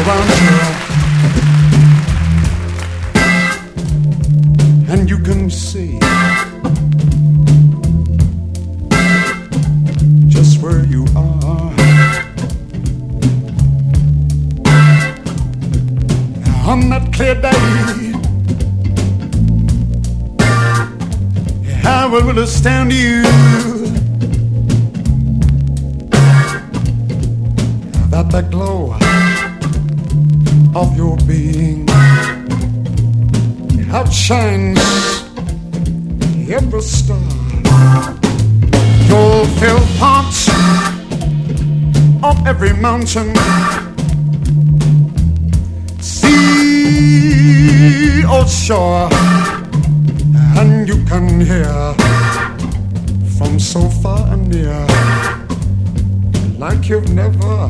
around you, and you can see just where you are. On that clear day, I will astound you that the glow of your being outshines every star. You'll fill parts of every mountain, sea or shore, and you can hear from so far and near, like you've never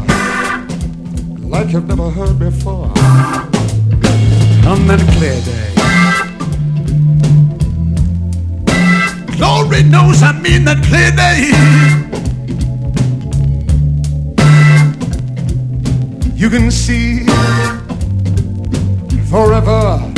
heard before. On that clear day, glory knows I mean that clear day, you can see forever